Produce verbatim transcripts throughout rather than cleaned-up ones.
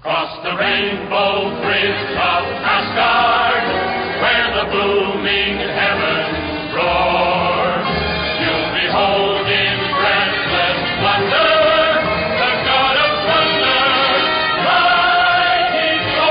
Cross the rainbow bridge of Asgard, where the booming heavens roar. You'll behold in breathless wonder the God of thunder, mighty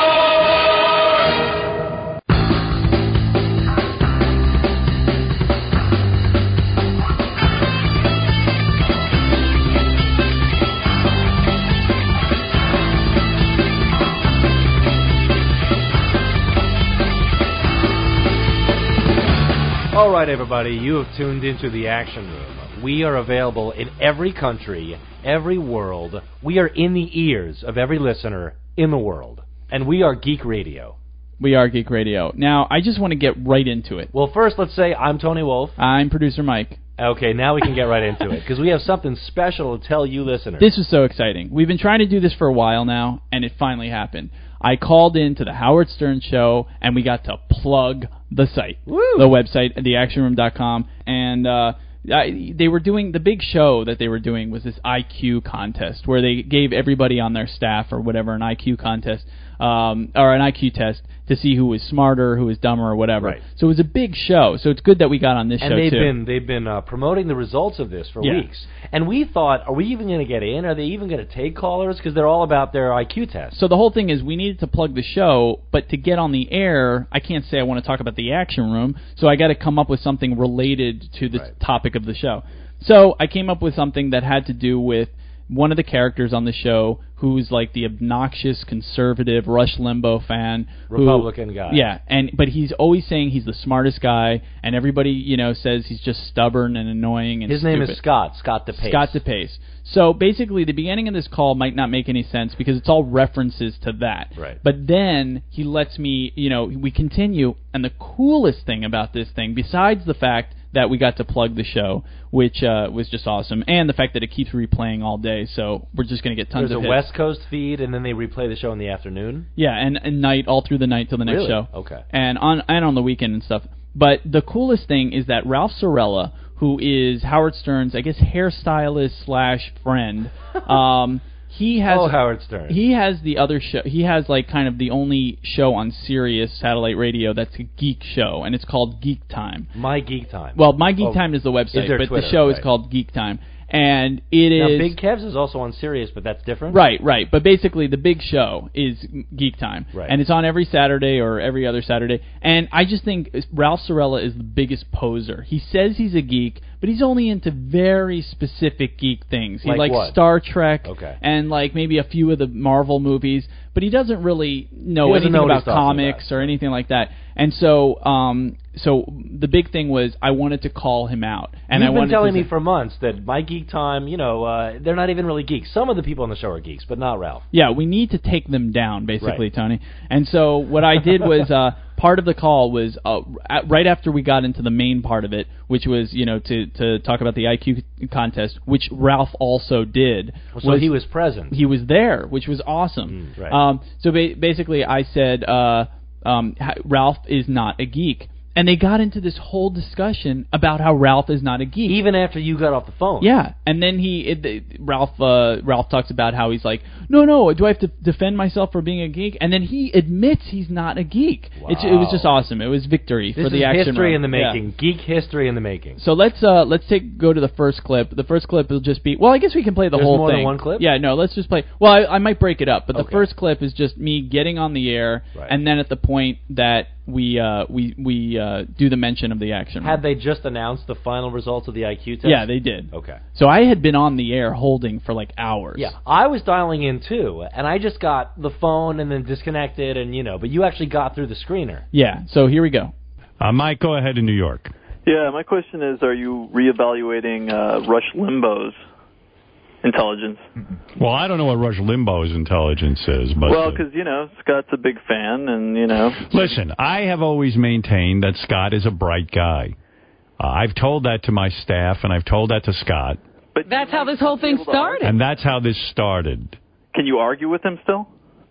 All right, everybody, you have tuned into the Action Room. We are available in every country, every world. We are in the ears of every listener in the world. And we are Geek Radio. We are Geek Radio. Now, I just want to get right into it. Well, first, let's say I'm Tony Wolf. I'm producer Mike. Okay, now we can get right into it, because we have something special to tell you listeners. This is so exciting. We've been trying to do this for a while now, and it finally happened. I called into the Howard Stern Show, and we got to plug the site, Woo! the website, the action room dot com, and uh, I, they were doing, the big show that they were doing was this I Q contest, where they gave everybody on their staff or whatever an I Q contest, um, or an I Q test, to see who was smarter, who was dumber, or whatever. Right. So it was a big show. So it's good that we got on this and show they've too. been they've been uh, promoting the results of this for Yeah. weeks. And we thought, are we even going to get in? Are they even going to take callers? Because they're all about their I Q tests. So the whole thing is we needed to plug the show, but to get on the air, I can't say I want to talk about the Action Room, so I got to come up with something related to the Right. topic of the show. So I came up with something that had to do with one of the characters on the show who's like the obnoxious conservative Rush Limbaugh fan, who- Republican guy. Yeah, and but he's always saying he's the smartest guy, and everybody you know says he's just stubborn and annoying and His name stupid. is Scott, Scott DePace. Scott DePace. So basically, the beginning of this call might not make any sense because it's all references to that. Right. But then he lets me, you know, we continue, and the coolest thing about this thing, besides the fact that we got to plug the show, which uh, was just awesome, and the fact that it keeps replaying all day, so we're just going to get tons There's of a hits. West Coast feed, and then they replay the show in the afternoon? Yeah, and, and night, all through the night till the next Really? show. Okay. And on and on the weekend and stuff. But the coolest thing is that Ralph Sorella, who is Howard Stern's, I guess, hairstylist slash friend, um, he has Oh, Howard Stern. he has the other show. He has like kind of the only show on Sirius satellite radio that's a geek show, and it's called Geek Time. My Geek Time. Well, My Geek Oh, Time is the website, is their but Twitter, the show right. is called Geek Time, and it Now, is Big Kev's is also on Sirius, but that's different? Right, right. But basically, the big show is Geek Time. Right. And it's on every Saturday or every other Saturday. And I just think Ralph Sorella is the biggest poser. He says he's a geek, but he's only into very specific geek things. He Like likes what? Star Trek Okay. and like maybe a few of the Marvel movies, but he doesn't really know He doesn't anything know what about he's talking comics about. or anything like that. And so, um, so the big thing was I wanted to call him out. And You've I been wanted telling to me for months that My Geek Time, you know, uh, they're not even really geeks. Some of the people on the show are geeks, but not Ralph. Yeah, we need to take them down, basically, Right. Tony. And so what I did was uh, part of the call was uh, at, right after we got into the main part of it, which was you know to to talk about the I Q contest, which Ralph also did. So was, he was present. he was there, which was awesome. Mm, right. Um, so ba- basically, I said uh, um, ha- Ralph is not a geek. And they got into this whole discussion about how Ralph is not a geek. Even after you got off the phone. Yeah, and then he, it, it, Ralph, uh, Ralph talks about how he's like, no, no, do I have to defend myself for being a geek? And then he admits he's not a geek. Wow. It's, it was just awesome. It was victory This for the is action. history room. in the Yeah. making. Geek history in the making. So let's uh, let's take go to the first clip. The first clip will just be well, I guess we can play the There's whole more thing. than one clip? Yeah, no, let's just play. Well, I, I might break it up, but the Okay. first clip is just me getting on the air, Right. and then at the point that we uh, we we uh, do the mention of the action. room. Had they just announced the final results of the I Q test? Yeah, they did. Okay. So I had been on the air holding for like hours. Yeah, I was dialing in too, and I just got the phone and then disconnected, and you know, but you actually got through the screener. Yeah. So here we go. Uh, Mike, go ahead in New York. Yeah, my question is, are you reevaluating uh, Rush Limbaugh's intelligence? Well, I don't know what Rush Limbaugh's intelligence is, but Well, uh, because, you know, Scott's a big fan, and, you know... listen, I have always maintained that Scott is a bright guy. Uh, I've told that to my staff, and I've told that to Scott, But That's how this whole thing started. and that's how this started. Can you argue with him still?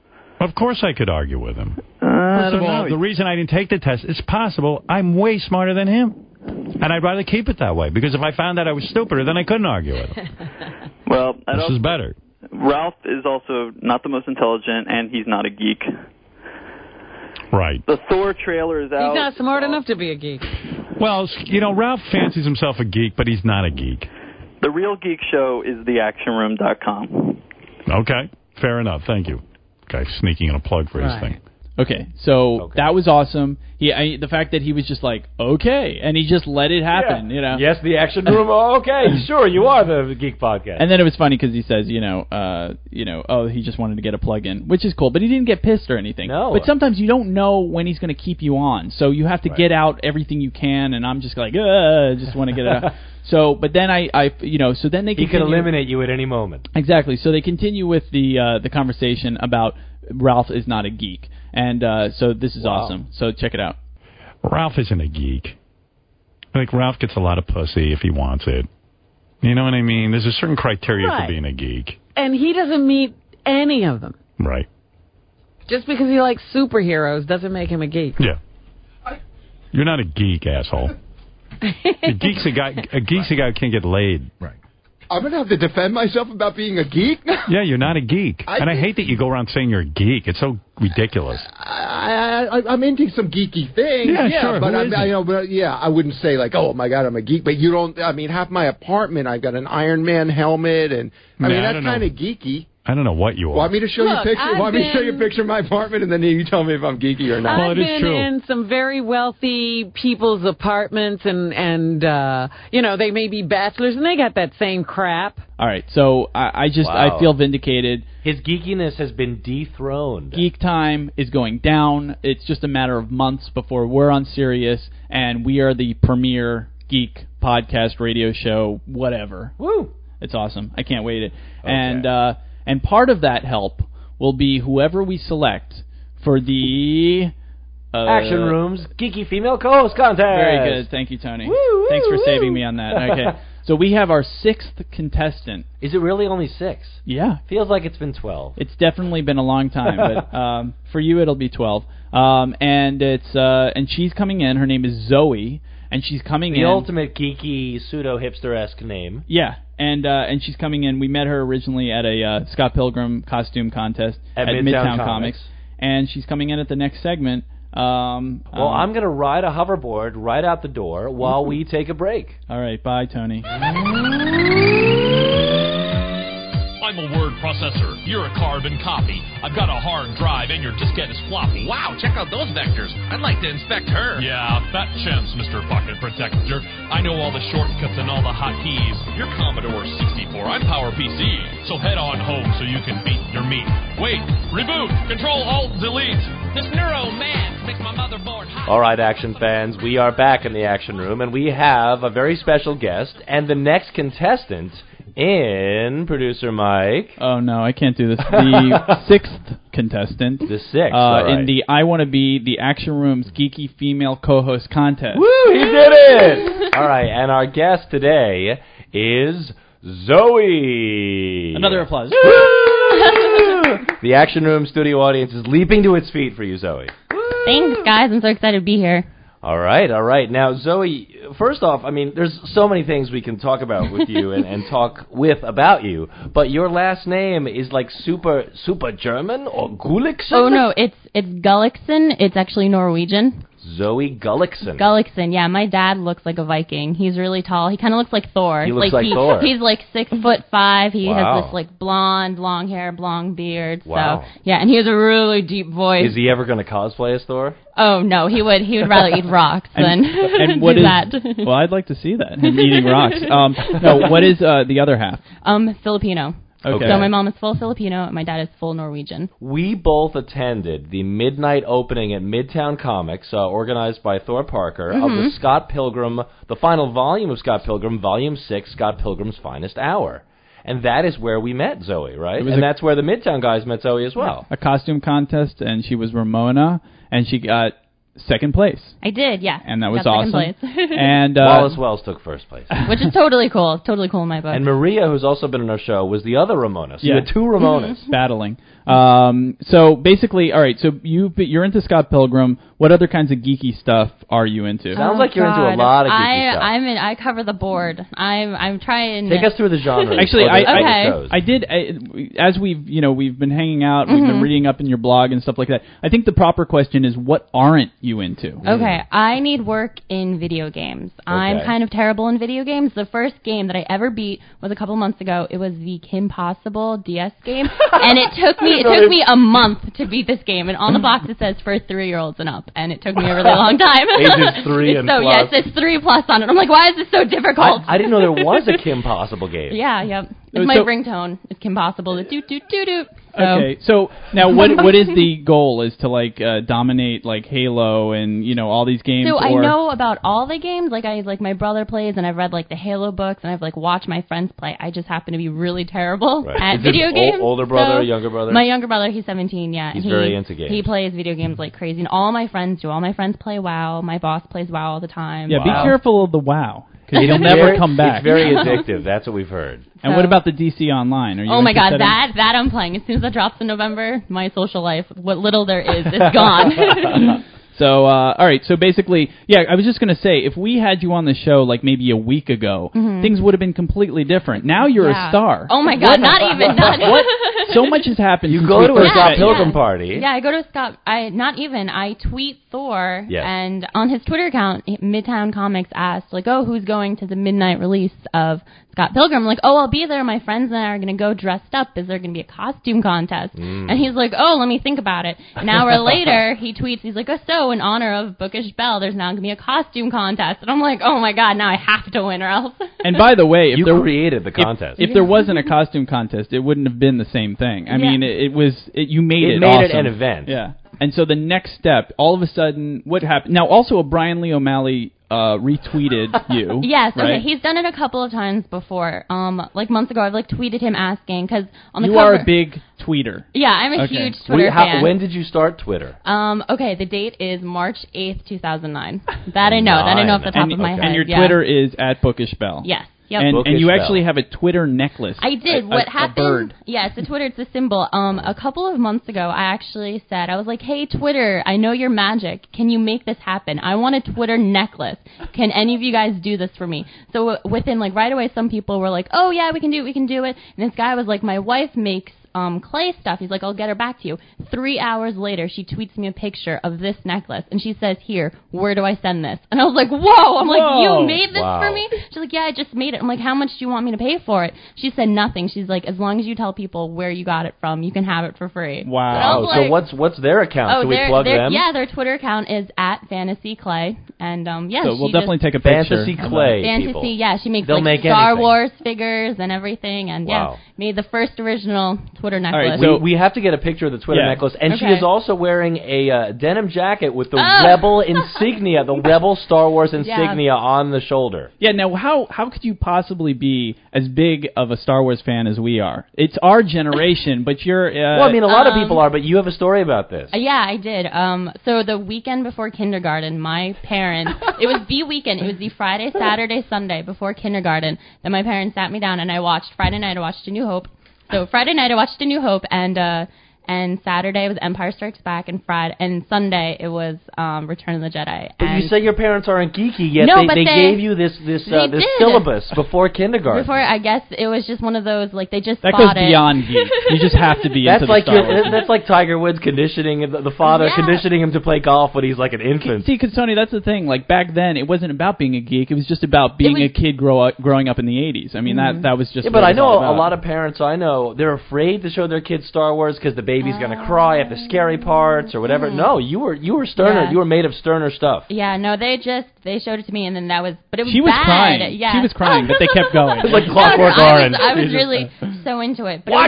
Of course I could argue with him. Uh, I First of don't all, know. the reason I didn't take the test, it's possible I'm way smarter than him. And I'd rather keep it that way, because if I found out I was stupider, then I couldn't argue with him. Well, I This don't... is better. Ralph is also not the most intelligent, and he's not a geek. Right. The Thor trailer is out. He's not smart enough to be a geek. Well, you know, Ralph fancies himself a geek, but he's not a geek. The Real Geek Show is the action room dot com. Okay, fair enough. Thank you. Guy sneaking in a plug for his Right. thing. Okay, so Okay. that was awesome. He, I, the fact that he was just like, okay, and he just let it happen, you know. Yes, the action room. Oh, okay, sure, you are the Geek Podcast. And then it was funny because he says, you know, uh, you know, oh, he just wanted to get a plug in, which is cool, but he didn't get pissed or anything. No. But sometimes you don't know when he's going to keep you on, so you have to Right. get out everything you can. And I'm just like, uh, just want to get it out. So, but then I, I, you know, so then they he continue. can eliminate you at any moment. Exactly. So they continue with the uh, the conversation about Ralph is not a geek, and uh, so this is Wow. awesome. So check it out. Ralph isn't a geek. I think Ralph gets a lot of pussy if he wants it. You know what I mean? There's a certain criteria Right. for being a geek. And he doesn't meet any of them. Right. Just because he likes superheroes doesn't make him a geek. Yeah. You're not a geek, asshole. A geek's a guy. A geek's a guy who can't get laid. Right. I'm going to have to defend myself about being a geek? Yeah, you're not a geek. I and I think- hate that you go around saying you're a geek. It's so ridiculous. I, I, I'm into some geeky things. Yeah, sure. But Who I, isn't? I know, but yeah, I wouldn't say like, oh my God, I'm a geek. But you don't. I mean, half my apartment, I've got an Iron Man helmet, and I Man, mean I that's don't know. kind of geeky. I don't know what you are. Want me to show you a Look, picture? I've Want me to show you a been- picture of my apartment, and then you tell me if I'm geeky or not? Well, I've it is been true. in some very wealthy people's apartments, and and uh, you know, they may be bachelors, and they got that same crap. All right. So I, I just Wow. I feel vindicated. His geekiness has been dethroned. Geek Time is going down. It's just a matter of months before we're on Sirius, and we are the premier geek podcast radio show. Whatever. Woo! It's awesome. I can't wait it. And uh, and part of that help will be whoever we select for the uh, Action Room's Geeky Female Co-host Contest. Very good. Thank you, Tony. Woo, Thanks for woo, saving woo. me on that. Okay. So we have our sixth contestant. Is it really only six? Yeah. Feels like it's been twelve. It's definitely been a long time, but um, for you it'll be twelve. Um, and it's uh, and she's coming in. Her name is Zoe, and she's coming The in. ultimate geeky, pseudo-hipster-esque name. Yeah, and uh, and she's coming in. We met her originally at a uh, Scott Pilgrim costume contest At Midtown Comics. and she's coming in at the next segment. Um, Well, um, I'm going to ride a hoverboard right out the door while we take a break. all right. Bye, Tony. I'm a word processor. You're a carbon copy. I've got a hard drive and your diskette is floppy. Wow, check out those vectors. I'd like to inspect her. Yeah, fat chance, Mister Pocket Protector. I know all the shortcuts and all the hotkeys. You're Commodore sixty-four. I'm PowerPC. So head on home so you can beat your meat. Wait, reboot, Control Alt Delete. This neuro man makes my motherboard hot. All right, action fans, we are back in the action room, and we have a very special guest and the next contestant in Producer Mike. Oh no, I can't do this. The sixth contestant. The sixth, Uh, all right. in the I Want to Be the Action Room's Geeky Female Co-Host contest. Woo, he did it! All right, and our guest today is Zoe. Another applause. The Action Room studio audience is leaping to its feet for you, Zoe. Thanks, guys. I'm so excited to be here. All right, all right. Now, Zoe, first off, I mean, there's so many things we can talk about with you and, and talk with about you, but your last name is like super super German or Gulliksen? Oh, no, it's it's Gulliksen. It's actually Norwegian. Zoe Gulliksen. Gulliksen, yeah. My dad looks like a Viking. He's really tall. He kind of looks like Thor. He looks like he, Thor. He's like six foot five. He Wow. has this like blonde, long hair, blonde beard. Wow. So yeah, and he has a really deep voice. Is he ever going to cosplay as Thor? Oh no, he would he would rather eat rocks And, than and what do is? that. Well, I'd like to see that. Him eating rocks. Um, no, what is uh, the other half? um, Filipino. Okay. So my mom is full Filipino, and my dad is full Norwegian. We both attended the midnight opening at Midtown Comics, uh, organized by Thor Parker, of Mm-hmm. the Scott Pilgrim, the final volume of Scott Pilgrim, Volume six, Scott Pilgrim's Finest Hour. And that is where we met Zoe, right? It was And a- that's where the Midtown guys met Zoe as well. A costume contest, and she was Ramona, and she got second place. I did, yeah. And that was Got second awesome. place. and uh, Wallace Wells took first place. Which is totally cool. Totally cool in my book. And Maria, who's also been on our show, was the other Ramona. So Yeah. you had two Ramonas. battling. Um, so basically, all right. So you you're into Scott Pilgrim. What other kinds of geeky stuff are you into? Sounds Oh, like you're into a God. lot of geeky I, stuff. I'm in, I cover the board. I'm I'm trying. Take us through the genres. Actually, or the- I, or the I, shows. I did I, as we've you know we've been hanging out, we've Mm-hmm. been reading up in your blog and stuff like that. I think the proper question is, what aren't you into? Okay, I need work in video games. I'm Okay. kind of terrible in video games. The first game that I ever beat was a couple months ago. It was the Kim Possible D S game, and it took me it took me a month to beat this game. And on the box it says for three-year-olds and up, and it took me a really long time. Ages three and so plus. yeah, it says three plus on it. I'm like, why is this so difficult? I, I didn't know there was a Kim Possible game. Yeah, yep. So- It's my so- ringtone. It's Kim Possible. The doot doot doot doot. So, Okay, so now what what is the goal? Is to like uh, dominate like Halo and you know all these games? So I or? know about all the games. Like I like my brother plays, and I've read like the Halo books, and I've like watched my friends play. I just happen to be really terrible Right. at Is this video ol- games. older brother, So younger brother? My younger brother, he's seventeen. Yeah, He's and he, very into games. He plays video games like crazy, and all my friends do. All my friends play WoW. My boss plays WoW all the time. Yeah, Wow. be careful of the WoW because you'll It's never very- come back. It's very addictive. That's what we've heard. And So- what about the D C Online? Are you Oh my god, interested in- that that I'm playing. As soon as that drops in November, my social life, what little there is, it's gone. So, uh, all right. So basically, yeah, I was just going to say, if we had you on the show like maybe a week ago, things would have been completely different. Now you're Yeah. a star. Oh my god, not even. Not What? So much has happened. You since go we to a first Scott met you. Pilgrim Yeah. party. Yeah, I go to Scott. I not even. I tweet Thor, Yeah. and on his Twitter account, Midtown Comics asked like, "Oh, who's going to the midnight release of Scott Pilgrim?" I'm like, "Oh, I'll be there. My friends and I are going to go dressed up. Is there going to be a costume contest?" Mm. And he's like, "Oh, let me think about it." An hour later, he tweets. He's like, "Oh, so in honor of Bookish Bell, there's now going to be a costume contest." And I'm like, "Oh my god, now I have to win or else." And by the way, if You there created the if- contest. If, there wasn't a costume contest, it wouldn't have been the same thing. I Yeah. mean, it, it was it, you made it. It made it awesome. an event. Yeah. And so the next step, all of a sudden, what happened? Now, also, a Brian Lee O'Malley uh, retweeted you. Yes, okay. right? He's done it a couple of times before. Um, like months ago, I've like tweeted him asking because on the You cover. are a big tweeter. Yeah, I'm a Okay. huge We- Twitter how- fan. when did you start Twitter? Um, okay, the date is March eighth, two thousand nine. That I know. That I know off the top and, of my and head. your yeah. Twitter is at Bookish Bell. Yes. Yep. And, Bookish and you Bell. actually have a Twitter necklace. I did. A- what a- happened? A bird. Yeah, it's a Twitter. It's a symbol. Um, a couple of months ago, I actually said, I was like, "Hey, Twitter, I know you're magic. Can you make this happen? I want a Twitter necklace. Can any of you guys do this for me?" So uh, within like right away, some people were like, "Oh yeah, we can do it. We can do it." And this guy was like, "My wife makes." Um, clay stuff. He's like, "I'll get her back to you." Three hours later, she tweets me a picture of this necklace, and she says, "Here, where do I send this?" And I was like, "Whoa!" I'm Whoa. like, "You made this Wow. for me?" She's like, "Yeah, I just made it." I'm like, "How much do you want me to pay for it?" She said nothing. She's like, "As long as you tell people where you got it from, you can have it for free." Wow. And I Oh, was so like- what's what's their account? Oh, Should we their- plug their- them? Yeah, their Twitter account is at Fantasy Clay, and um, yeah, So we'll she definitely just, take a picture. Fantasy of Clay that. Fantasy, people. yeah, she makes They'll like make Star anything. Wars figures and everything, and Wow. yeah, made the first original Twitter right, necklace. so- we, we have to get a picture of the Twitter Yeah. necklace, and she Okay. is also wearing a uh, denim jacket with the Oh. Rebel insignia, the Rebel Star Wars insignia on the shoulder. Yeah, now how how could you possibly be as big of a Star Wars fan as we are? It's our generation, but you're... Uh, Well, I mean, a lot of um, people are, but you have a story about this. Uh, Yeah, I did. Um, so the weekend before kindergarten, my parents, it was the weekend, it was the Friday, Saturday, Sunday before kindergarten, that my parents sat me down and I watched, Friday night I watched A New Hope. So Friday night I watched A New Hope, and uh, and Saturday was Empire Strikes Back, and Friday and Sunday it was um, Return of the Jedi. But and you say your parents aren't geeky, yet No, they, but they, they- gave you this this uh, they this did. syllabus before kindergarten. before, I guess it was just one of those, like, they just that goes thought it. beyond geek. You just have to be That's into like the Star your, Wars. that's like Tiger Woods conditioning the, the father Yeah. conditioning him to play golf when he's like an infant. See, because Tony, that's the thing. Like back then, it wasn't about being a geek. It was just about being was- a kid grow up, growing up in the eighties. I mean, that that was just. Yeah, what but it I was know all a about. lot of parents I know, they're afraid to show their kids Star Wars because the baby's going to cry at the scary parts or whatever. No, you were you were sterner. Yeah. You were made of sterner stuff. Yeah, no, they just, they showed it to me, and then that was, but it was She was bad. crying. Yeah. She was crying, but they kept going. It's like No, no, Clockwork I Orange. was, I was You just- really so into it. But Watch it. Was, it!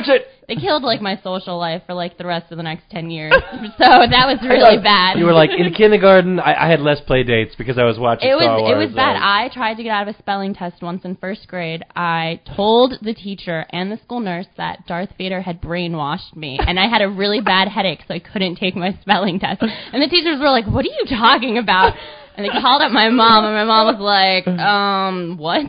they killed like my social life for like the rest of the next ten years. So that was really bad. You were like in kindergarten. I, I had less play dates because I was watching. It was Star Wars, it was so. bad. I tried to get out of a spelling test once in first grade. I told the teacher and the school nurse that Darth Vader had brainwashed me, and I had a really bad headache, so I couldn't take my spelling test. And the teachers were like, "What are you talking about?" And they called up my mom, and my mom was like, um, what?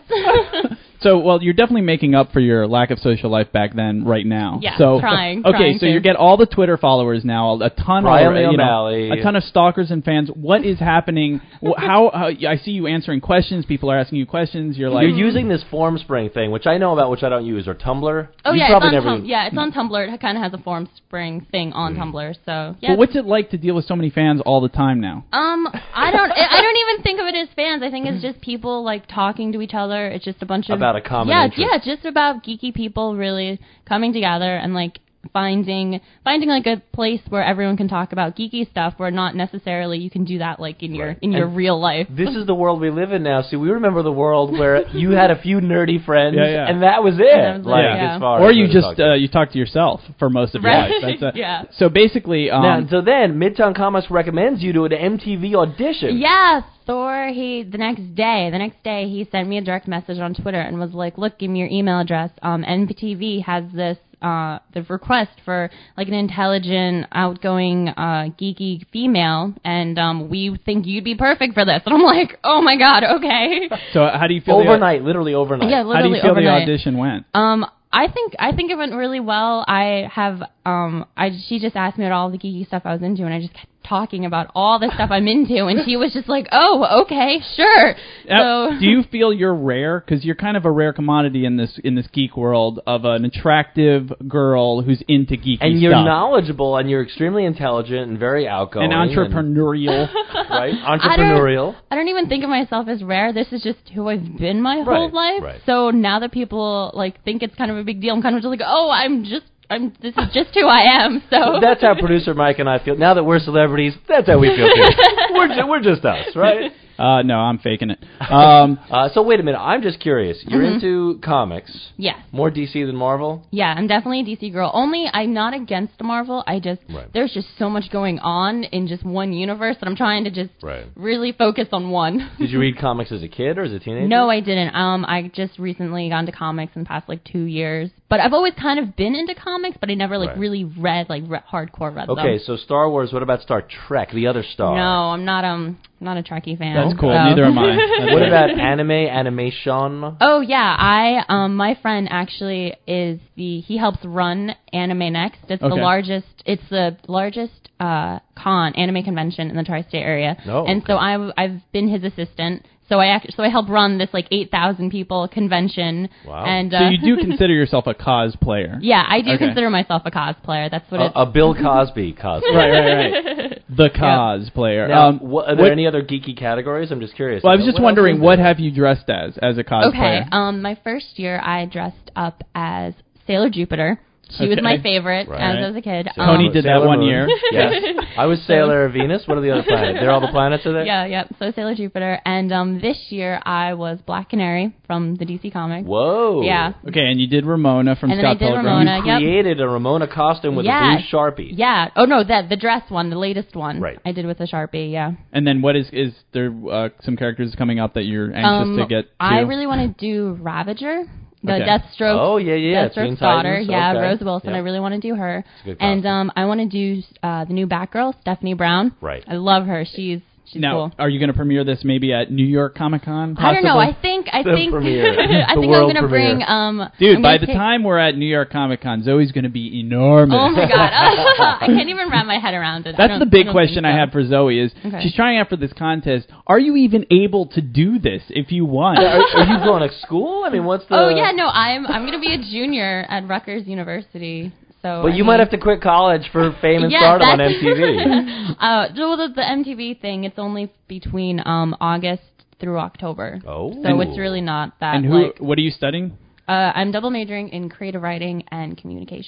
So, well, you're definitely making up for your lack of social life back then, right now. Yeah, so, trying. Okay, trying so to. you get all the Twitter followers now, a ton Brian of you know, O'Malley. a ton of stalkers and fans. What is happening? Wh- how, how I see you answering questions. People are asking you questions. You're like, you're using this Formspring thing, which I know about, which I don't use, or Tumblr. Oh you yeah, probably it's on never. Tum- yeah, it's on Tumblr. It kind of has a Formspring thing on Mm. Tumblr. So yeah. But what's it like to deal with so many fans all the time now? Um, I don't. I don't even think of it as fans. I think it's just people like talking to each other. It's just a bunch of About a common yeah, interest. yeah, just about geeky people really coming together and like finding finding like a place where everyone can talk about geeky stuff, where not necessarily you can do that like in your Right. in your And real life. This is the world we live in now. See, we remember the world where you had a few nerdy friends, Yeah, yeah. and that was it. that was it, like yeah. as far Or as you we just talked uh, about. you talk to yourself for most of your Right. life. That's a, Yeah. So basically, um, now, so then Midtown Comics recommends you to an M T V audition. Yeah, Thor, he, the next day, the next day, he sent me a direct message on Twitter and was like, look, give me your email address. Um, M T V has this, uh, the request for, like, an intelligent, outgoing, uh, geeky female, and, um, we think you'd be perfect for this. And I'm like, oh my god, okay. so how do you feel? the- Overnight, literally overnight. Yeah, how do literally you feel overnight. the audition went? Um, I think I think it went really well. I have um I she just asked me about all the geeky stuff I was into, and I just kept talking about all the stuff I'm into, and she was just like, "Oh, okay, sure." Uh, So do you feel you're rare? Because you're kind of a rare commodity in this in this geek world of an attractive girl who's into geeky And you're stuff. knowledgeable, and you're extremely intelligent and very outgoing. and entrepreneurial. And, right? I Entrepreneurial. don't, I don't even think of myself as rare. This is just who I've been my whole Right, life. right. So now that people like think it's kind of a big deal, I'm kind of just like, "Oh, I'm just I'm this is just who I am." So That's how producer Mike and I feel. Now that we're celebrities, that's how we feel too. we're, ju- we're just us, right? Uh, no, I'm faking it. Um, Uh, so wait a minute. I'm just curious. You're Mhm. into comics. Yes. More D C than Marvel? Yeah, I'm definitely a D C girl. Only I'm not against Marvel. I just Right. there's just so much going on in just one universe that I'm trying to just Right. really focus on one. Did you read comics as a kid or as a teenager? No, I didn't. Um, I just recently got into comics in the past like two years. But I've always kind of been into comics, but I never like Right. really read like re- hardcore read them. Okay, so Star Wars. What about Star Trek, the other star? No, I'm not um not a Trekkie fan. That's cool. so. Neither am I. That's What right. about anime, animation? Oh yeah, I um my friend actually is the he helps run Anime Next. It's the Okay. largest it's the largest uh con anime convention in the tri-state area. Oh, and okay. so I I've been his assistant. So I act, so I help run this like eight thousand people convention. Wow. And So uh, you do consider yourself a cosplayer. yeah, I do Okay. consider myself a cosplayer. That's what A, it's a Bill Cosby cosplay. Right, right, right. The cosplayer. Now, um, wha- are there what- any other geeky categories? I'm just curious. well, I was just What else wondering, is what there? have you dressed as as a cosplayer? Okay. Um, my first year, I dressed up as Sailor Jupiter. She was Okay. my favorite Right. as, as a kid. Sailor Tony Um, did that Sailor one Moon. year. Yes. I was Sailor Venus. What are the other planets? They're all the planets, are they? Yeah, yeah. So Sailor Jupiter, and um, this year I was Black Canary from the D C Comics. Whoa. Yeah. Okay, and you did Ramona from And then I Scott did Pilgrim. Ramona. You Yep. created a Ramona costume with Yeah. a blue Sharpie. Yeah. Oh no, that the dress one, the latest one. Right. I did with a Sharpie. Yeah. And then what is is there uh, some characters coming up that you're anxious Um, to get to? I really want to do Ravager. The Okay. Deathstroke. Oh, yeah, yeah, Deathstroke's Teen daughter. Titans, Yeah, okay. Rose Wilson. Yeah. I really want to do her. It's a good And costume. um, I want to do uh, the new Batgirl, Stephanie Brown. Right. I love her. She's she's now, cool. are you going to premiere this maybe at New York Comic Con? I don't know. I think I The think premiere. I The think I'm world gonna premiere. bring um. Dude, I'm by gonna the take- time we're at New York Comic Con, Zoe's going to be enormous. Oh my god, I can't even wrap my head around it. I That's don't- the I big don't question think I so. had for Zoe is Okay. she's trying out for this contest. Are you even able to do this if you want? Are, are you going to school? I mean, what's the... Oh yeah, no, I'm I'm gonna be a junior at Rutgers University. So But I you mean, might have to quit college for fame and Yeah, stardom on M that's- T V. uh, well, the, the M T V thing, it's only between um August through October. Oh. So it's really not that and who? like What are you studying? uh, I'm double majoring in creative writing and communications.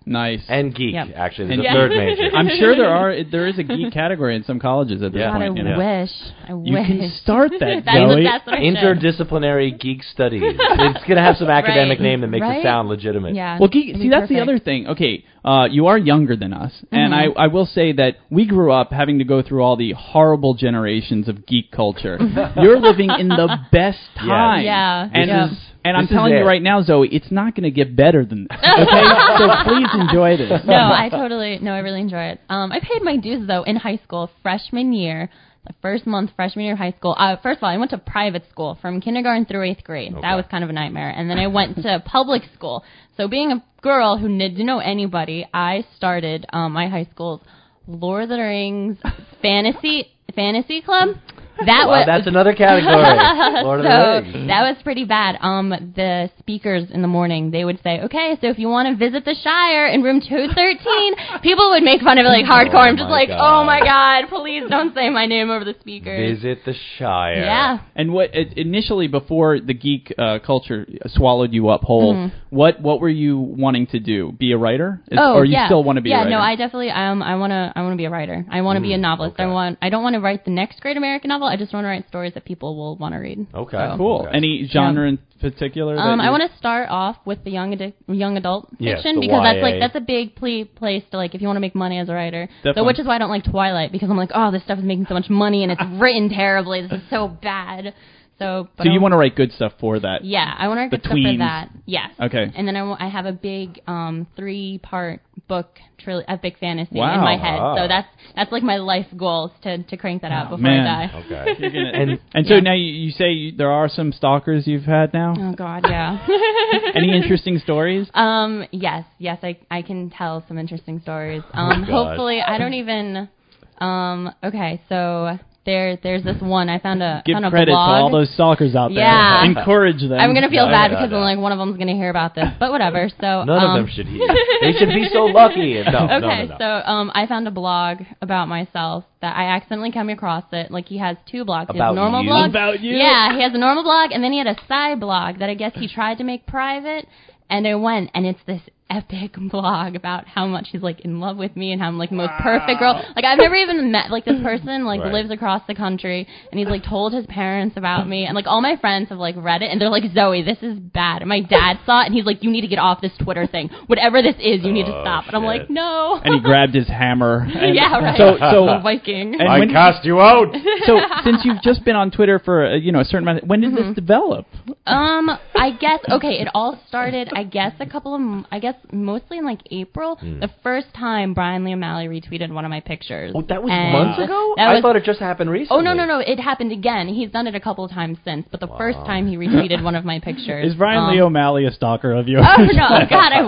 Nice. And geek, Yep. actually. There's And a yeah. third major. I'm sure there are. There is a geek category in some colleges at this Yeah. God, I point. you know. wish. I You wish. can start that, That's, Zoe. that's what I should. Interdisciplinary geek studies. It's going to have some academic Right. name that makes Right? it sound legitimate. Yeah. Well, geek, it'd see, be that's the perfect. other thing. Okay, uh, you are younger than us, and I, Mhm. I will say that we grew up having to go through all the horrible generations of geek culture. You're living in the best time. Yeah. And, Yeah. and I'm This is telling you it. right now, Zoe, it's not going to get better than this. Okay? So please enjoy this. No, I totally, no, I really enjoy it. Um, I paid my dues, though, in high school, freshman year, the first month freshman year of high school. Uh, first of all, I went to private school from kindergarten through eighth grade. Okay. That was kind of a nightmare. And then I went to public school. So being a girl who didn't know anybody, I started um, my high school's Lord of the Rings fantasy fantasy club. That Wow, was that's another category. Lord of so the Rings. that was pretty bad. Um, the speakers in the morning, they would say, "Okay, so if you want to visit the Shire in room two thirteen," people would make fun of it like hardcore. Oh I'm just my like, God. "Oh my God, please don't say my name over the speakers." Visit the Shire. Yeah. And what it, initially, before the geek uh, culture swallowed you up whole, Mhm. what what were you wanting to do? Be a writer? Is- Oh, or you yeah. still want to be yeah, a writer? no, I definitely, um, I want to, I want to be a writer. I want to be a Mm, novelist. I okay. want, I don't want to write the next great American novel. I just want to write stories that people will want to read. Okay. So, Cool. Okay. Any genre in particular? Um, that I you- want to start off with the young adi- young adult Yes, fiction the because that's Y A. like that's a big ple- place to like if you want to make money as a writer. So Definitely. which is why I don't like Twilight because I'm like, oh, this stuff is making so much money and it's written terribly. This is so bad. So, but So you I- want to write good stuff for that? Yeah, I want to write the good stuff for tweens. that. Yes. Okay. And then I, wa- I have a big um, three-part book, tril- epic fantasy Wow. in my head. Wow. So that's that's like my life goals to to crank that out Oh, before man. I die. Okay. You're gonna- And and so Yeah. now you, you say you, there are some stalkers you've had now. Oh God, yeah. Any interesting stories? Um, yes, yes, I I can tell some interesting stories. Um, Oh, God. hopefully, I don't even. Um, okay, so there there's this one I found a Give found a credit blog. to all those stalkers out there. Yeah. Encourage them. I'm gonna feel No, bad no, because no. I'm like one of them's gonna hear about this, but whatever. So none um, of them should hear. They should be so lucky. No, no, okay, no, no. so um, I found a blog about myself that I accidentally came across it. Like he has two blogs. He has About a normal you? blog. About you? Yeah, he has a normal blog, and then he had a side blog that I guess he tried to make private, and it went, and it's this epic blog about how much he's like in love with me and how I'm like the most perfect girl. Like I've never even met like this person like Right. lives across the country and he's like told his parents about me and like all my friends have like read it and they're like, Zoe, this is bad. And my dad saw it and he's like, you need to get off this Twitter thing. Whatever this is, you need to Oh, stop. And I'm shit. like, no. And he grabbed his hammer. And yeah, right. So, so, Viking. and I when- cast you out. so since you've just been on Twitter for uh, you know a certain amount, when did Mm-hmm. this develop? Um, I guess okay. It all started, I guess, a couple of, m- I guess, mostly in like April. The first time Brian Lee O'Malley retweeted one of my pictures. Oh, that was And months ago? That I was, thought it just happened recently. Oh no no no! It happened again. He's done it a couple of times since, but the first Wow. time he retweeted one of my pictures. Is Brian um, Lee O'Malley a stalker of yours? Oh no! God, I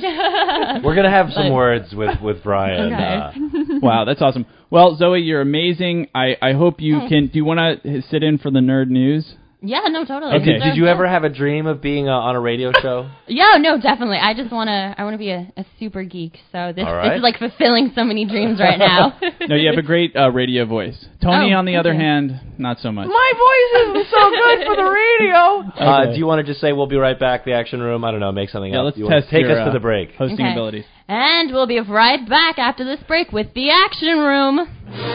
wish. We're gonna have some But- words with with Brian. Okay. Uh, Wow, that's awesome. Well, Zoe, you're amazing. I, I hope you Hey. can. Do you want to sit in for the nerd news? Yeah, no, totally. Okay. did, did you ever have a dream of being uh, on a radio show? Yeah, no, definitely. I just wanna, I wanna be a, a super geek. So this, All right. this is like fulfilling so many dreams right now. No, you have a great uh, radio voice. Tony, Oh, on the thank other you. hand, not so much. My voice isn't so good for the radio. Uh, Okay. do you want to just say we'll be right back? The action room. I don't know. Make something Yeah, up. let's You wanna test Take your, us to uh, the break. hosting Okay. abilities. And we'll be right back after this break with the action room.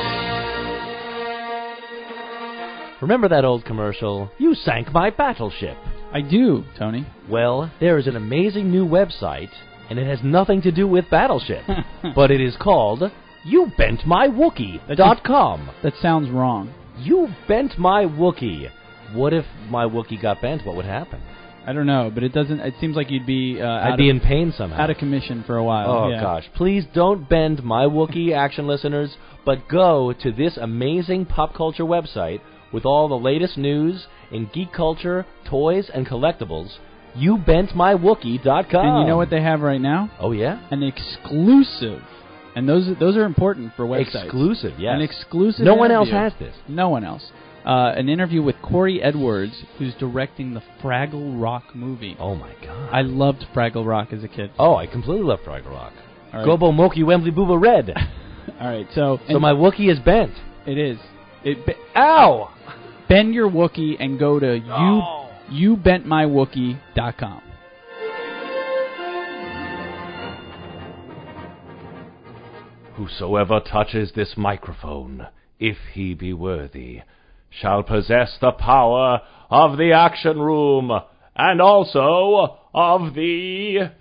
Remember that old commercial? You sank my battleship. I do, Tony. Well, there is an amazing new website, and it has nothing to do with Battleship, but it is called You Bent My Wookie dot com. That sounds wrong. You bent my Wookie. What if my Wookie got bent? What would happen? I don't know, but it doesn't. It seems like you'd be uh, I'd out, be of, in pain somehow. out of commission for a while. Oh, yeah. gosh. Please don't bend my Wookiee, action listeners, but go to this amazing pop culture website with all the latest news in geek culture, toys, and collectibles. You bent my Wookie dot com. And you know what they have right now? Oh, yeah? An exclusive. And those those are important for websites. Exclusive, yes. An exclusive. No one else interview. has this. No one else. Uh, an interview with Corey Edwards, who's directing the Fraggle Rock movie. Oh, my God. I loved Fraggle Rock as a kid. Oh, I completely love Fraggle Rock. All right. Gobo Moki Wembley Booba Red. All right, so So my Wookiee is bent. it is. It be, Ow! bend your Wookiee and go to you you bent my Wookie dot com. Whosoever touches this microphone, if he be worthy, shall possess the power of the Action Room, and also of the...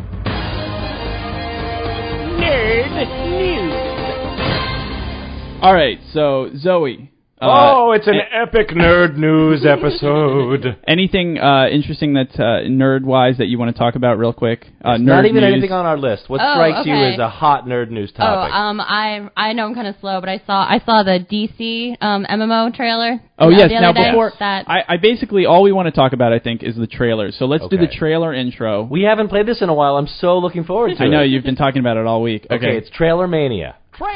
Nerd News. All right, so Zoe. Uh, oh, it's an uh, epic Nerd News episode. Anything uh, interesting that's uh, nerd-wise that you want to talk about real quick? Uh, nerd not even news. anything on our list. What oh, strikes okay. you as a hot Nerd News topic? Oh, um, I I know I'm kind of slow, but I saw I saw the D C um, M M O trailer. Oh the, yes. The Now day. before that, I, I basically all we want to talk about I think is the trailer. So let's Okay. do the trailer intro. We haven't played this in a while. I'm so looking forward to I it. know you've been talking about it all week. Okay, Okay, it's Trailer Mania.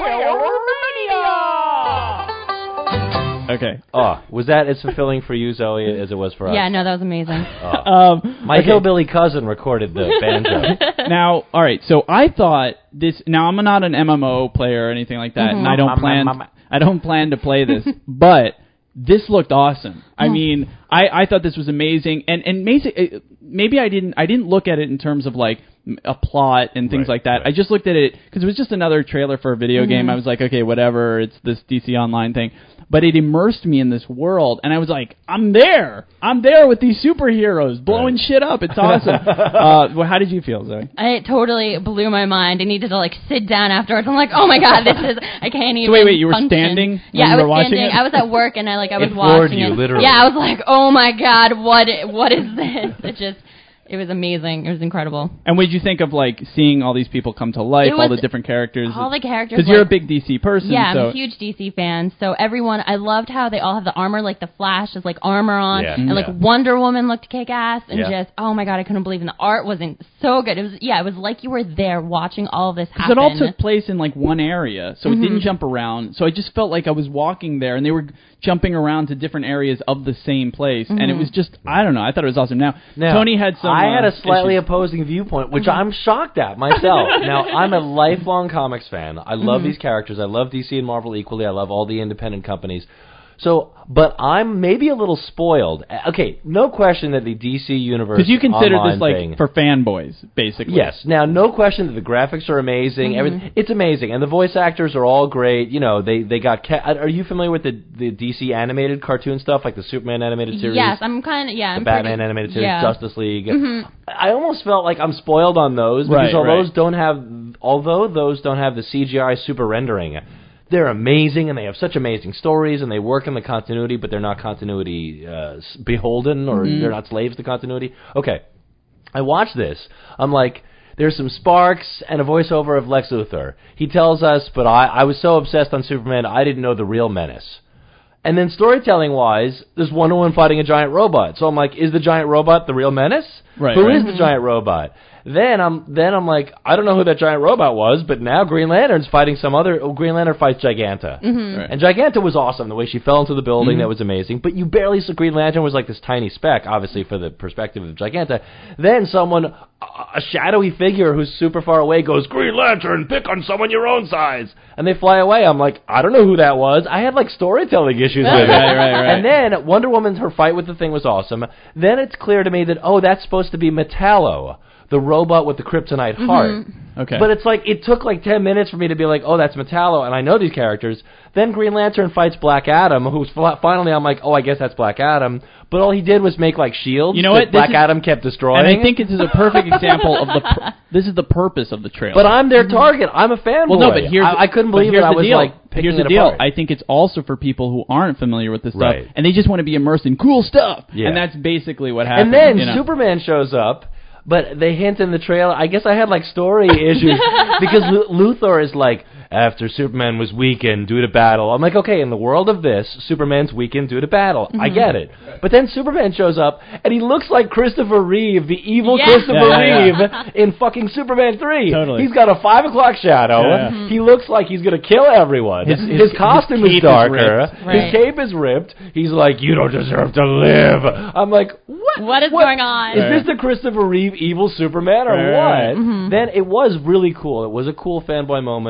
Okay. Oh, was that as fulfilling for you, Zoe, as it was for us? yeah, no, that was amazing. Oh. Um, My okay. hillbilly cousin recorded the banjo. Now, all right. So I thought this. Now I'm not an M M O player or anything like that, Mm-hmm. and I don't Mama, plan. mama. I don't plan to play this, but this looked awesome. I mean, I, I thought this was amazing, and and maybe maybe I didn't I didn't look at it in terms of like a plot and things Right, like that. right. I just looked at it because it was just another trailer for a video Mm-hmm. game. I was like, okay, whatever. It's this D C Online thing. But it immersed me in this world, and I was like, I'm there. I'm there with these superheroes blowing Right. shit up. It's awesome. uh, well, how did you feel, Zoe? It totally blew my mind. I needed to like sit down afterwards. I'm like, oh my god, this is I can't even. So wait, wait, you were function. standing when Yeah, you I were was watching standing. it? I was at work and I like I was It floored watching you, it. literally. Yeah, I was like, oh my god, what what is this? It just it was amazing. It was incredible. And what did you think of like seeing all these people come to life, It all was- the different characters? All the characters. Because you're like- a big D C person. Yeah, so. I'm a huge D C fan. So everyone, I loved how they all have the armor, like the Flash has like armor on, Yeah, and like yeah. Wonder Woman looked kick ass, and Yeah. just oh my god, I couldn't believe it. And the art wasn't so good. It was yeah, it was like you were there watching all of this Because happen. it all took place in like one area, so it didn't jump around. So I just felt like I was walking there, and they were jumping around to different areas of the same place, and it was just I don't know. I thought it was awesome. Now, Now, Tony had some. I had uh, a slightly issues. opposing viewpoint, which I'm shocked at myself. Now, I'm a lifelong comics fan. I love these characters. I love D C and Marvel equally. I love all the independent companies. So, but I'm maybe a little spoiled. Okay, no question that the D C universe Because you consider online this like thing, for fanboys, basically. yes. Now, no question that the graphics are amazing. Everything, it's amazing, and the voice actors are all great. You know, they they got. Ca- are you familiar with the the D C animated cartoon stuff, like the Superman animated series? Yes, I'm kind of yeah. the I'm Batman pretty, animated series, yeah. Justice League. I almost felt like I'm spoiled on those because Right, although right. those don't have, although those don't have the C G I super rendering, they're amazing and they have such amazing stories and they work in the continuity, but they're not continuity uh, s- beholden or they're not slaves to continuity. Okay, I watched this. I'm like, there's some sparks and a voiceover of Lex Luthor. He tells us, but I, I was so obsessed on Superman, I didn't know the real menace. And then storytelling-wise, there's Wonder Woman fighting a giant robot. So I'm like, is the giant robot the real menace? Right, Who right. is the giant robot? Then I'm then I'm like, I don't know who that giant robot was, but now Green Lantern's fighting some other. Oh, Green Lantern fights Giganta, Right. and Giganta was awesome. The way she fell into the building, that was amazing. But you barely saw Green Lantern was like this tiny speck, obviously for the perspective of Giganta. Then someone, a a shadowy figure who's super far away, goes, Green Lantern, pick on someone your own size, and they fly away. I'm like, I don't know who that was. I had like storytelling issues with it. Right, right, right. And then Wonder Woman, her fight with the thing was awesome. Then it's clear to me that oh, that's supposed to be Metallo, the robot with the kryptonite heart. Okay. But it's like, it took like ten minutes for me to be like, oh, that's Metallo, and I know these characters. Then Green Lantern fights Black Adam, who's fl- finally, I'm like, oh, I guess that's Black Adam. But all he did was make like shields You know that what? This Black is- Adam kept destroying. And I think it is a perfect example of the. Pur- this is the purpose of the trailer. But I'm their target. I'm a fanboy. Well, no, but here's I, I couldn't but believe here's that I the was deal. like picking Here's the it deal. apart. I think it's also for people who aren't familiar with this stuff, Right. and they just want to be immersed in cool stuff. Yeah. And that's basically what happened. And then you know? Superman shows up, but they hint in the trailer. I guess I had like story issues because Lu- Luthor is like, after Superman was weakened due to battle. I'm like, okay, in the world of this, Superman's weakened due to battle. I get it. But then Superman shows up, and he looks like Christopher Reeve, the evil Yeah. Christopher Yeah, yeah, Reeve in fucking Superman three. Totally. He's got a five o'clock shadow. Yeah. Mm-hmm. He looks like he's going to kill everyone. His, His- his- costume his is cape is darker. ripped. Right. His cape is ripped. He's like, you don't deserve to live. I'm like, what? What is going on? Is this the Christopher Reeve evil Superman or Right, right, what? right. Then it was really cool. It was a cool fanboy moment.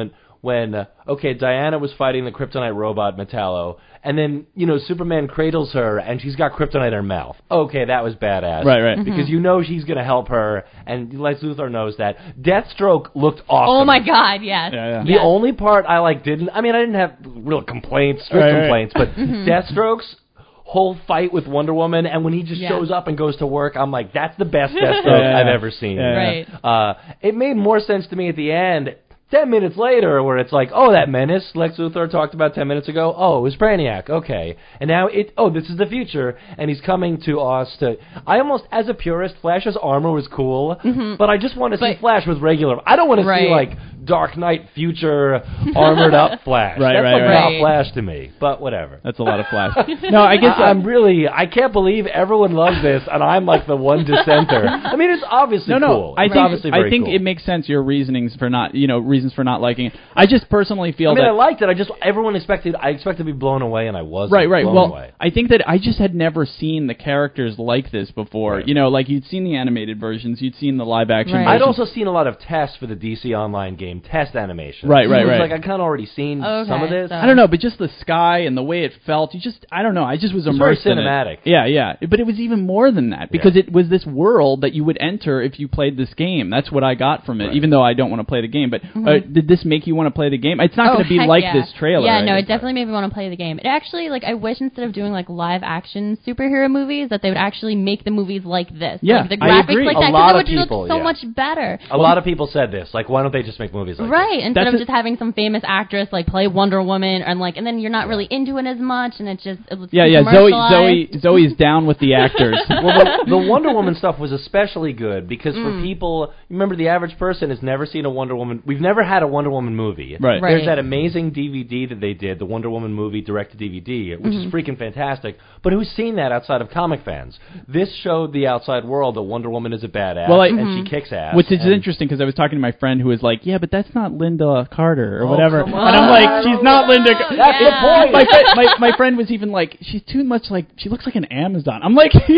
when, uh, okay, Diana was fighting the kryptonite robot Metallo, and then, you know, Superman cradles her, and she's got kryptonite in her mouth. Okay, that was badass. Right, right. Because you know she's going to help her, and Lex Luthor knows that. Deathstroke looked awesome. Oh, my God, yes. Yeah, yeah. The Yes. only part I, like, didn't... I mean, I didn't have real complaints, strict Right, right. complaints, but Deathstroke's whole fight with Wonder Woman, and when he just Yeah. shows up and goes to work, I'm like, that's the best Deathstroke Yeah. I've ever seen. Yeah. Right. Uh, it made more sense to me at the end, ten minutes later, where it's like, oh, that menace Lex Luthor talked about ten minutes ago, oh, it was Brainiac, okay. And now, it, oh, this is the future, and he's coming to us to... I almost, as a purist, Flash's armor was cool, Mhm. but I just want to see But- Flash with regular... I don't want to see, Right. like, Dark Knight future armored up Flash. Right, That's right, like right. not Flash to me, but whatever. That's a lot of Flash. No, I guess I, I'm really... I can't believe everyone loves this, and I'm like the one dissenter. I mean, it's obviously no, no. cool. I It's think obviously very I think cool. it makes sense. Your reasonings for not, you know, reasons for not liking it. I just personally feel I mean, that I liked it. I just everyone expected. I expected to be blown away, and I wasn't. right, right. Blown Well, away. I think that I just had never seen the characters like this before. Right. You know, like you'd seen the animated versions, you'd seen the live action. Right. I'd versions. also seen a lot of tests for the D C Online game test animation. Right, right, So it was right. like I kind of already seen Okay, some of this. so- I don't know, but just the sky and the way it felt, you just, I don't know, I just was It's very immersed in cinematic. it. Yeah, yeah. But it was even more than that, because Yeah. it was this world that you would enter if you played this game. That's what I got from it, Right. even though I don't want to play the game. But uh, did this make you want to play the game? It's not Oh, going to be heck like yeah. this trailer. Yeah, right? no, it definitely made me want to play the game. It actually, like, I wish instead of doing, like, live-action superhero movies, that they would actually make the movies like this. Yeah, like, the I graphics agree. like A that, lot because it of would people, look so yeah. much better. A lot of people said this. Like, why don't they just make movies like Right, instead That's of a- just having some famous actress, like, play Wonder Woman, and, like, and then you're not really into it as much, and it's just, it was Yeah, yeah. Zoe, commercialized. Zoe, Zoe's down with the actors. this? Well, the, the Wonder Woman stuff was especially good because Mm. for people, remember the average person has never seen a Wonder Woman. We've never had a Wonder Woman movie. Right. Right. There's that amazing D V D that they did, the Wonder Woman movie direct to D V D, which Mm-hmm. is freaking fantastic. But who's seen that outside of comic fans? This showed the outside world that Wonder Woman is a badass Well, I- and Mm-hmm. she kicks ass. Which is and- interesting because I was talking to my friend who was like, "Yeah, but that's not Linda Carter or Oh, whatever," come and I'm on. like, "She's not Linda." Car-. That's the Yeah. point. My, friend, my my friend was even like, "She's too much like she looks like an Amazon." I'm like, Oh,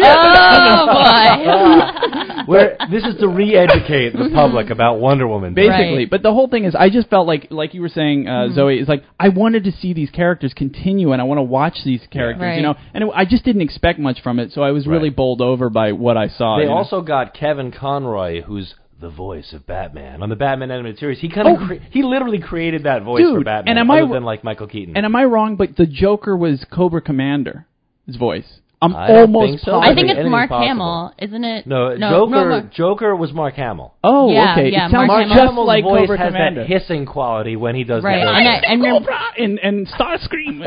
"Yeah." boy. Where this is to re-educate the public about Wonder Woman. Basically, Right. but the whole thing is, I just felt like, like you were saying, uh, Mm-hmm. Zoe, is like I wanted to see these characters continue, and I want to watch these characters, Right. you know. And it, I just didn't expect much from it, so I was really Right. bowled over by what I saw. They you know? also got Kevin Conroy, who's the voice of Batman on the Batman animated series. He kind of Oh. cre- he literally created that voice for Dude, Batman, and am I other r- than like Michael Keaton. And am I wrong? But the Joker was Cobra Commander's voice. I'm I don't almost think so. positive. I think it's Anything's Mark possible. Hamill, isn't it? no, no Joker. no, Mark- Joker was Mark Hamill. Oh, Yeah, okay. yeah, it sounds Mark Mark just Hamill's like voice Cobra has Commander. that hissing quality when he does Right, the and I, and remember, Cobra and, and Starscream.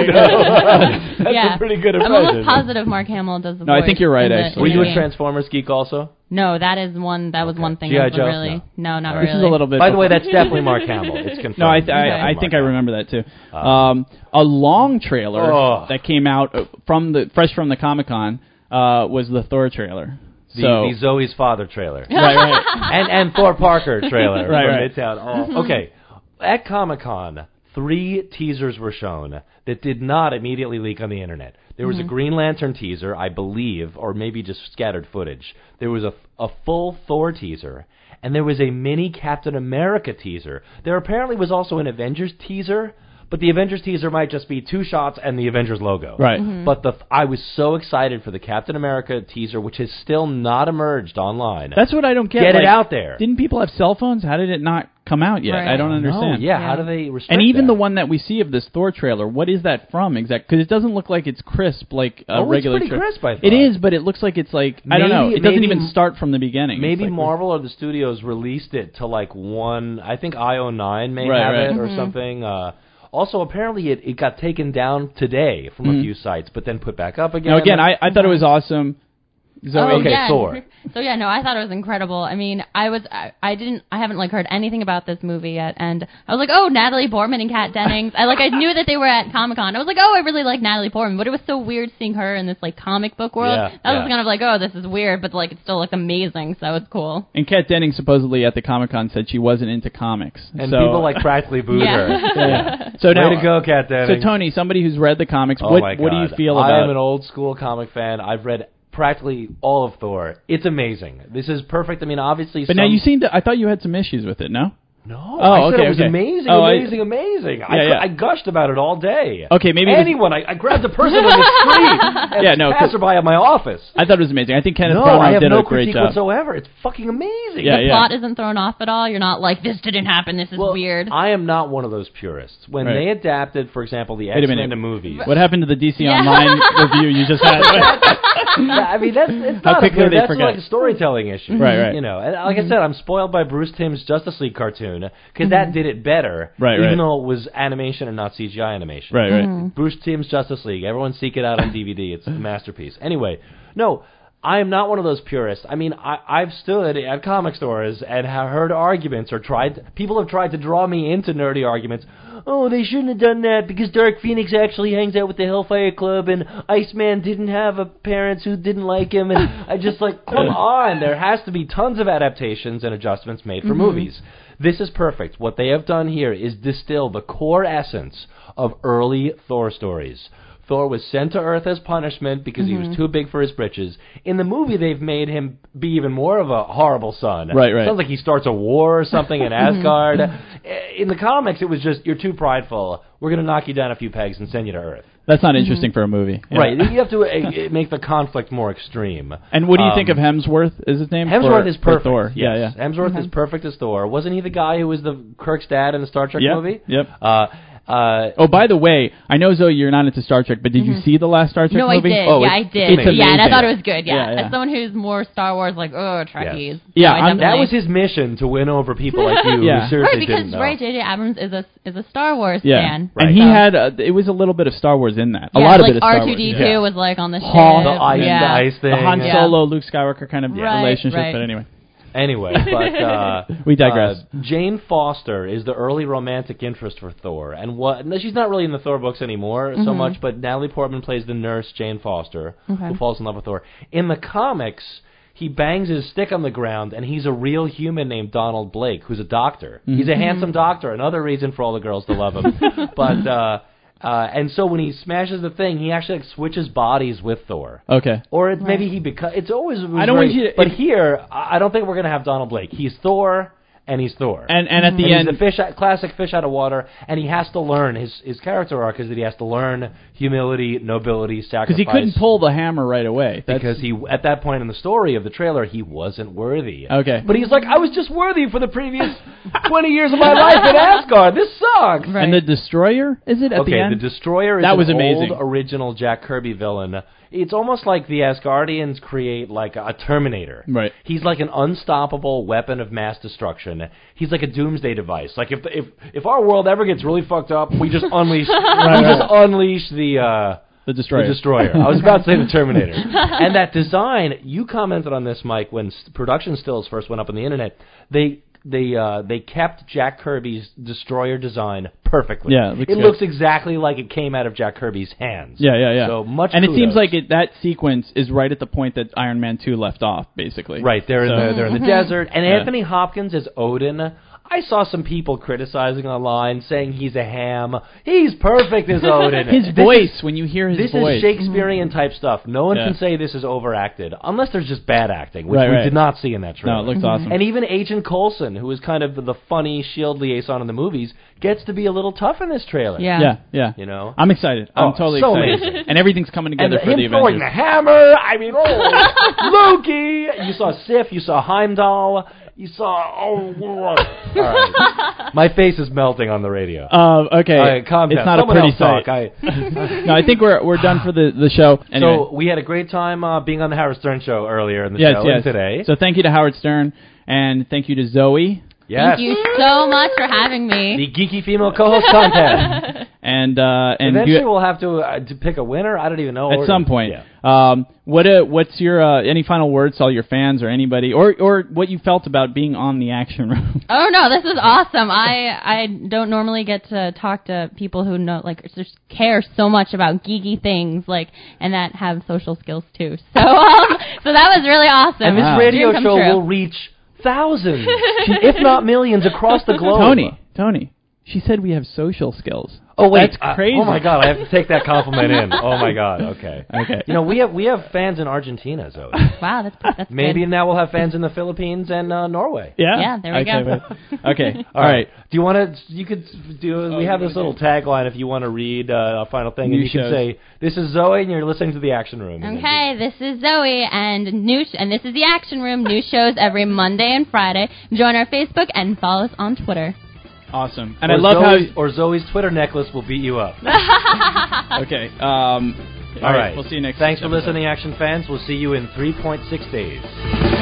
That's yeah. a pretty good I'm impression. almost positive Mark Hamill does the No, I voice think you're right, in the- actually. Were in you the a game. Transformers geek also? No, that is one. That was one thing. G I I was Joe? really no, not This really. is a little bit. By the way, before- that's definitely Mark Hamill. It's confirmed. No, I, I, It's I definitely think Mark I remember that too. Uh, Um, a long trailer Oh. that came out uh, from the fresh from the Comic Con uh, was the Thor trailer. The, so the Zoe's father trailer. right, right. and and Thor Parker trailer Right, from right. Midtown. Oh, okay, at Comic Con, three teasers were shown that did not immediately leak on the internet. There was a Green Lantern teaser, I believe, or maybe just scattered footage. There was a, a full Thor teaser, and there was a mini Captain America teaser. There apparently was also an Avengers teaser, but the Avengers teaser might just be two shots and the Avengers logo. Right. But the I was so excited for the Captain America teaser, which has still not emerged online. That's what I don't get. Get it Like, out there. Didn't people have cell phones? How did it not come out yet? Right. I don't understand. No, yeah, Yeah. how do they restrict And even that? the one that we see of this Thor trailer, what is that from exactly? Because it doesn't look like it's crisp like a Oh, it's regular pretty tra- crisp, I thought. It is, but it looks like it's like I don't know. Maybe- It doesn't maybe- even start from the beginning. Maybe It's like- Marvel or the studios released it to like one. I think I O nine may Right, have right. it or Mhm. something. Uh, also, apparently, it, it got taken down today from Mhm. a few sites, but then put back up again. Now again, I, I thought it was awesome. Zoe, Oh, okay, yeah. Thor. So yeah, no, I thought it was incredible. I mean, I was, I, I didn't, I haven't like heard anything about this movie yet, and I was like, oh, Natalie Portman and Kat Dennings. I like, I knew that they were at Comic Con. I was like, oh, I really like Natalie Portman, but it was so weird seeing her in this like comic book world. Yeah, I was yeah. kind of like, oh, this is weird, but like it still looked amazing, so it's cool. And Kat Dennings supposedly at the Comic Con said she wasn't into comics, and so, people like practically booed Yeah. her. Yeah. So Way now, to go, Kat so Dennings. Tony, somebody who's read the comics, Oh what my what do you God. feel I about? am an old school comic fan. I've read practically all of Thor. It's amazing. This is perfect. I mean, obviously, but some, now you seem to. I thought you had some issues with it. No. No, Oh, I said okay, it was okay. amazing, Oh, I- amazing, amazing. I, Yeah, cou- yeah. I gushed about it all day. Okay, maybe it was- anyone. I, I grabbed a person on the street and Yeah, no, 'cause- passerby at my office. I thought it was amazing. I think Kenneth No, Branagh I have did no a great critique job. whatsoever. It's fucking amazing. Yeah, the yeah. plot isn't thrown off at all. You're not like, this didn't happen. This is Well, weird. I am not one of those purists. When Right. they adapted, for example, the Wait a X-Men minute. to movies. What happened to the D C Yeah. Online review you just had? Yeah, I mean, that's it's How not a quickly pure, they that's forget. like a storytelling issue. Right, right. You know, and like I said, I'm spoiled by Bruce Timm's Justice League cartoon because that did it better. Right, even right. though it was animation and not C G I animation. Right, right. Bruce Timm's Justice League. Everyone seek it out on D V D. It's a masterpiece. Anyway, no, I am not one of those purists. I mean, I, I've stood at comic stores and have heard arguments or tried. People have tried to draw me into nerdy arguments. Oh, they shouldn't have done that because Dark Phoenix actually hangs out with the Hellfire Club and Iceman didn't have a parents who didn't like him. And I just like, come on. There has to be tons of adaptations and adjustments made for Mm-hmm. movies. This is perfect. What they have done here is distill the core essence of early Thor stories. Thor was sent to Earth as punishment because Mm-hmm. he was too big for his britches. In the movie, they've made him be even more of a horrible son. Right, right. Sounds like he starts a war or something in Asgard. In the comics, it was just, you're too prideful. We're going to knock you down a few pegs and send you to Earth. That's not interesting for a movie. Yeah. Right. You have to uh, make the conflict more extreme. And what do you Um, think of Hemsworth? Is his name? Hemsworth for, is for perfect. Thor. Yes. Yeah, yeah. Hemsworth is perfect as Thor. Wasn't he the guy who was the Kirk's dad in the Star Trek Yep, movie? yep. Uh, uh, Oh, by the way, I know, Zoe, you're not into Star Trek, but did you see the last Star Trek no, I movie? did. Oh, yeah, I it's- did. It's Yeah, and I amazing. thought it was good. Yeah. Yeah, yeah. As someone who's more Star Wars, like, oh, Trekkies. Yeah, No, I I'm- that definitely- was his mission, to win over people like you Yeah. who seriously right, didn't because know. right, J J Abrams is a is a Star Wars Yeah, fan. Right. and he So- had uh, it was a little bit of Star Wars in that. A yeah, lot of like it of Star R two Wars. D two yeah. was like on the ship. Paul, The ice, yeah. the ice thing. The Han Yeah. Solo, Luke Skywalker kind of Right, relationship, right. but anyway. Anyway, but uh, We digress. Uh, Jane Foster is the early romantic interest for Thor, and what? No, she's not really in the Thor books anymore so Mm-hmm. much. But Natalie Portman plays the nurse Jane Foster, Okay. who falls in love with Thor. In the comics, he bangs his stick on the ground, and he's a real human named Donald Blake, who's a doctor. Mm-hmm. He's a handsome doctor. Another reason for all the girls to love him. but uh, uh, and so when he smashes the thing, he actually like, switches bodies with Thor. Okay. Or it, maybe he becomes. It's always. It was I don't very- want you to- But if- here, I I don't think we're going to have Donald Blake. He's Thor, and he's Thor. And and at the And end, he's the fish, out- classic fish out of water, and he has to learn his his character arc is that he has to learn humility, nobility, sacrifice. because he couldn't pull the hammer right away. That's, because he at that point in the story of the trailer he wasn't worthy. Okay. But he's like, I was just worthy for the previous twenty years of my life in Asgard. This sucks. Right. And the Destroyer, is it at okay, the end? the Destroyer is That an was amazing. old original Jack Kirby villain. It's almost like the Asgardians create like a Terminator. Right. He's like an unstoppable weapon of mass destruction. He's like a doomsday device. Like if if if our world ever gets really fucked up, we just unleash we right. just unleash the uh the Destroyer. the Destroyer. I was about to say the Terminator. And that design, you commented on this, Mike, when s- production stills first went up on the internet. They they uh, they kept Jack Kirby's Destroyer design perfectly. Yeah, it looks it good. looks exactly like it came out of Jack Kirby's hands. Yeah, yeah, yeah. So much and it kudos. seems like it, that sequence is right at the point that Iron Man two left off, basically. Right, they're in So- the they're in the desert, and Yeah. Anthony Hopkins as Odin. I saw some people criticizing online, saying he's a ham. He's perfect as Odin. His This voice, is- when you hear his This voice. is Shakespearean type stuff. No one Yeah. can say this is overacted, unless there's just bad acting, which Right, we right. did not see in that trailer. No, it looks awesome. And even Agent Coulson, who is kind of the funny SHIELD liaison in the movies, gets to be a little tough in this trailer. Yeah. yeah, yeah. You know? I'm excited. I'm Oh, totally so excited. amazing. And everything's coming And together the, for him the throwing Avengers. the hammer, I mean, oh, Loki! You saw Sif, you saw Heimdall, you saw, oh, all right. My face is melting on the radio. Uh, okay, All right, calm down. it's not Someone a pretty else talk. sight. I, No, I think we're we're done for the the show. Anyway. So we had a great time uh, being on the Howard Stern show earlier in the yes, show yes. and today. So thank you to Howard Stern and thank you to Zoe. Yes. Thank you so much for having me. The Geeky Female Co-host Contest. And uh, and Eventually you, we'll have to, uh, to pick a winner. I don't even know. at Or- some point. Yeah. Um, what uh, what's your uh, any final words to all your fans or anybody or or what you felt about being on the Action Room? Oh no, this is awesome. I I don't normally get to talk to people who know like just care so much about geeky things like and that have social skills too. So um, so that was really awesome. And this Wow. radio Dream come show true. will reach thousands, if not millions, across the globe. Tony, Tony. She said we have social skills. Oh wait, that's uh, crazy. oh my God, I have to take that compliment in. Oh my God, okay. Okay. You know, we have we have fans in Argentina, Zoe. Wow, that's that's Maybe good. now we'll have fans in the Philippines and uh, Norway. Yeah. Yeah, there we okay, go. wait. Okay. All right. Do you want to? You could do. Oh, we have you this wanna little tagline. If you want to read uh, a final thing, New and you shows. can say, "This is Zoe, and you're listening to the Action Room." And then Okay, this is Zoe, and new sh- and this is the Action Room. New shows every Monday and Friday. Join our Facebook and follow us on Twitter. Awesome. And or I love Zoe's, how. Or Zoe's Twitter necklace will beat you up. Okay. Um, all right. We'll see you next. Thanks for episode. listening, Action fans. We'll see you in three point six days.